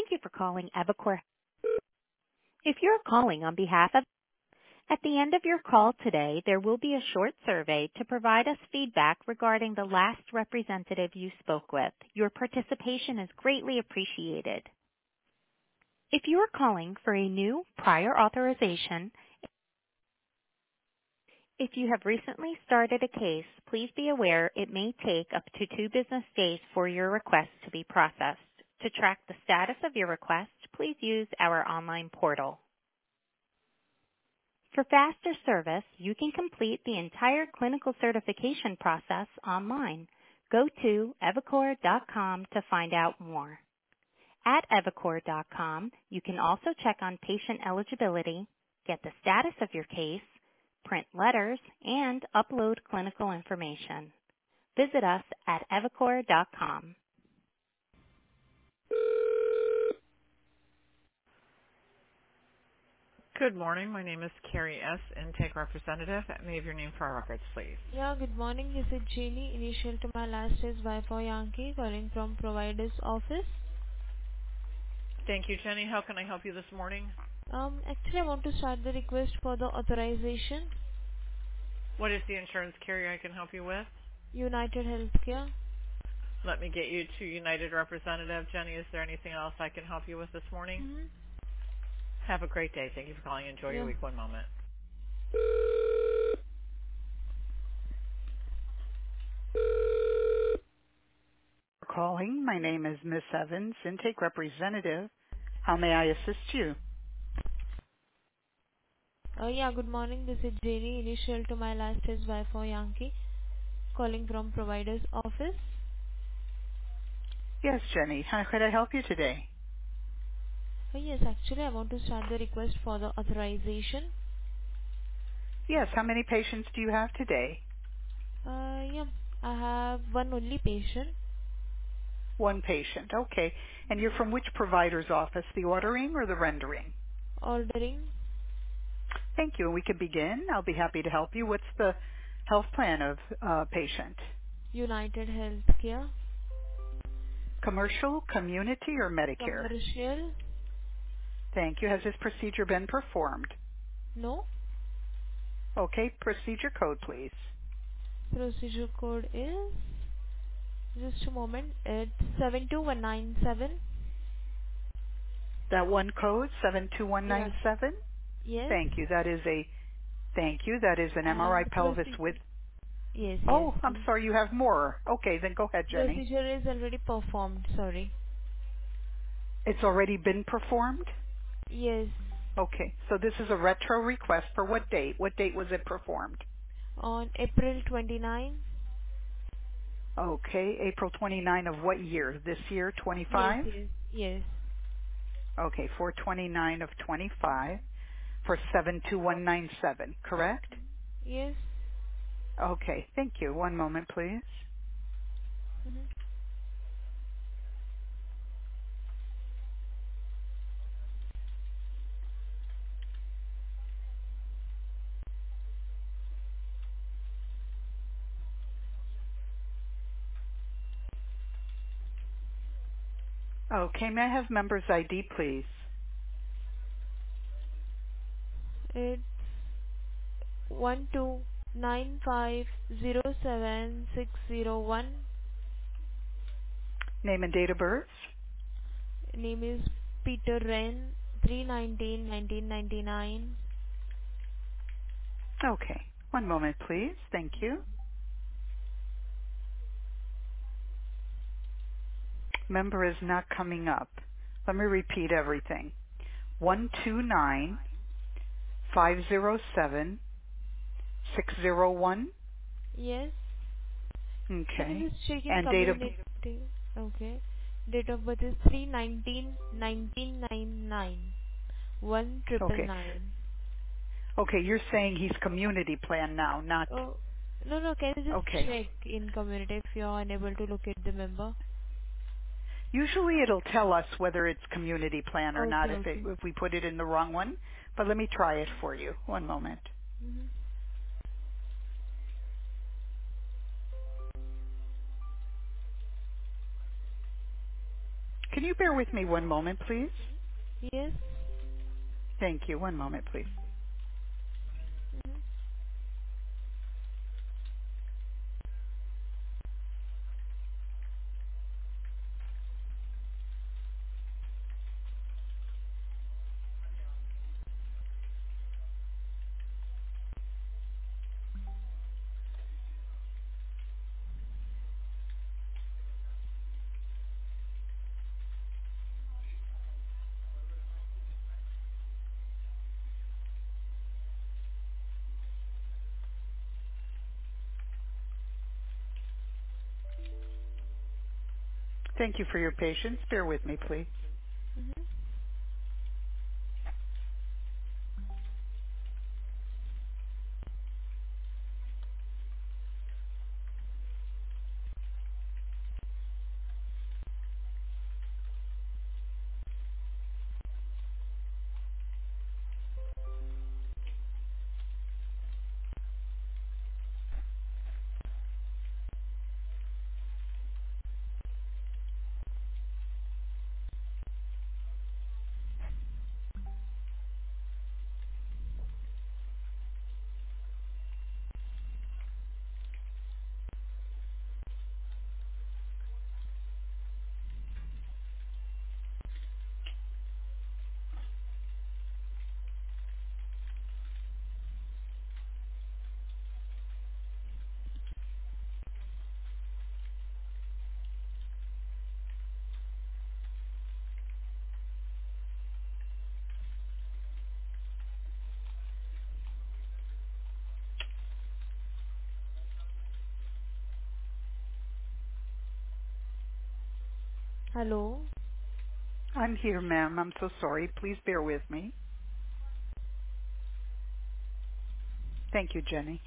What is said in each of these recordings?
Thank you for calling Evacor. If you're calling on behalf of, at the end of your call today, there will be a short survey to provide us feedback regarding the last representative you spoke with. Your participation is greatly appreciated. If you are calling for a new prior authorization, if you have recently started a case, please be aware it may take up to 2 business days for your request to be processed. To track the status of your request, please use our online portal. For faster service, you can complete the entire clinical certification process online. Go to evacor.com to find out more. At evacor.com, you can also check on patient eligibility, get the status of your case, print letters, and upload clinical information. Visit us at evacor.com. Good morning. My name is Carrie S., Intake Representative. May I have your name for our records, please? Yeah, good morning. This is Jenny. Initial to my last is Y for Yankee, calling from provider's office. Thank you, Jenny. How can I help you this morning? Actually, I want to start the request for the authorization. What is the insurance carrier I can help you with? United Healthcare. Let me get you to United Representative. Jenny, is there anything else I can help you with this morning? Mm-hmm. Have a great day. Thank you for calling. Enjoy your Yeah. week. One moment. Calling. My name is Miss Evans, Intake Representative. How may I assist you? Yeah, good morning. This is Jenny. Initial to my last is Y for Yankee, calling from provider's office. Yes, Jenny. How could I help you today? Yes, actually, I want to start the request for the authorization. Yes. How many patients do you have today? Yeah, I have one only patient. One patient. Okay. And you're from which provider's office, the ordering or the rendering? Ordering Thank you. And we can begin. I'll be happy to help you. What's the health plan of patient? United Healthcare. Commercial, community, or Medicare? Commercial. Thank you. Has this procedure been performed? No. Okay. Procedure code, please. Procedure code is, just a moment, it's 72197. That one code, Yes. 72197? Yes. Thank you. Thank you. That is an And MRI the pelvis procedure. with, Yes, yes. oh, I'm sorry, you have more. Okay, then go ahead, Jenny. Procedure is already performed, sorry. It's already been performed? Yes. Okay, so this is a retro request for what date? What date was it performed? On April 29. Okay, April 29 of what year? This year, Yes, 25? yes. Yes. Okay, 429 of 25 for 72197, correct? Yes. Okay, thank you. One moment, please. Mhm. Okay, may I have member's ID, please? It's 129507601. Name and date of birth? Name is Peter Wren, 3/19/1999. Okay, one moment, please. Thank you. Member is not coming up. Let me repeat everything. 129507601. Yes. Can Okay. you just check in And date of community? Okay. Date of birth is 3/19/1999. One triple okay. nine. Okay, you're saying he's community plan now, not Oh, no, no. Can you just okay. check in community if you are unable to locate the member? Usually it'll tell us whether it's community plan or not Okay, okay. if we put it in the wrong one. But let me try it for you. One moment. Mm-hmm. Can Can you bear with me one moment, please? Yes. Thank you. One moment, please. Mhm. Thank you for your patience. Bear with me, please. Mhm. Hello. I'm here, ma'am. I'm so sorry. Please bear with me. Thank you, Jenny.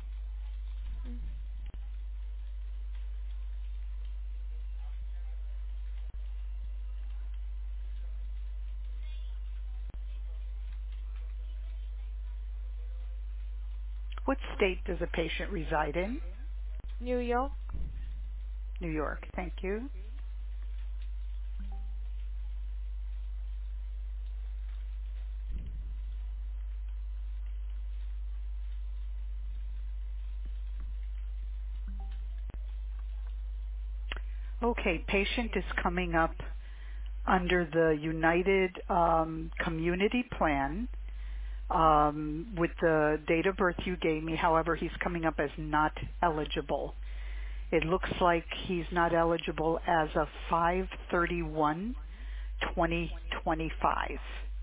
What state does a patient reside in? New York. New York. Thank you. Okay, patient is coming up under the United Community Plan with the date of birth you gave me. However, he's coming up as not eligible. It looks like he's not eligible as of 5/31/2025.